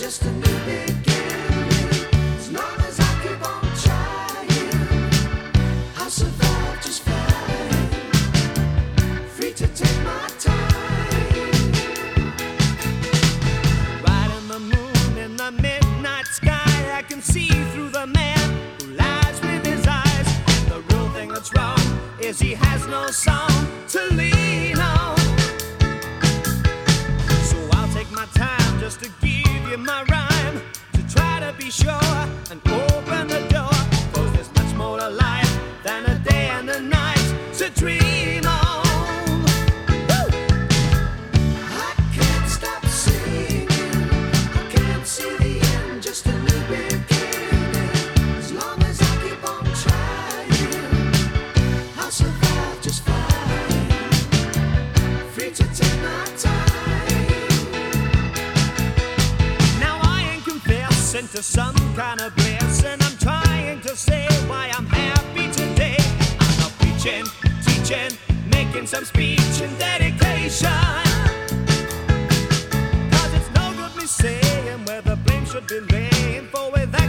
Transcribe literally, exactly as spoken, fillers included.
just a new beginning. As long as I keep on trying, I'll survive just fine. Free to take my time. Right in the moon, in the midnight sky, I can see through the man who lies with his eyes. The real thing that's wrong is he has no song to lean on. So I'll take my time just to give you my rhyme, to try to be sure and open the door. Cause there's much more to life than a day and a night to dream on. Woo! I can't stop singing. I can't see the end, just a new beginning. As long as I keep on trying, I'll survive just fine. Free to take my time. Now I ain't confessing to some kind of blessing. I'm trying to say why I'm happy today. I'm not preaching, teaching, making some speech and dedication. Cause it's no good me saying where the blame should be laying for with that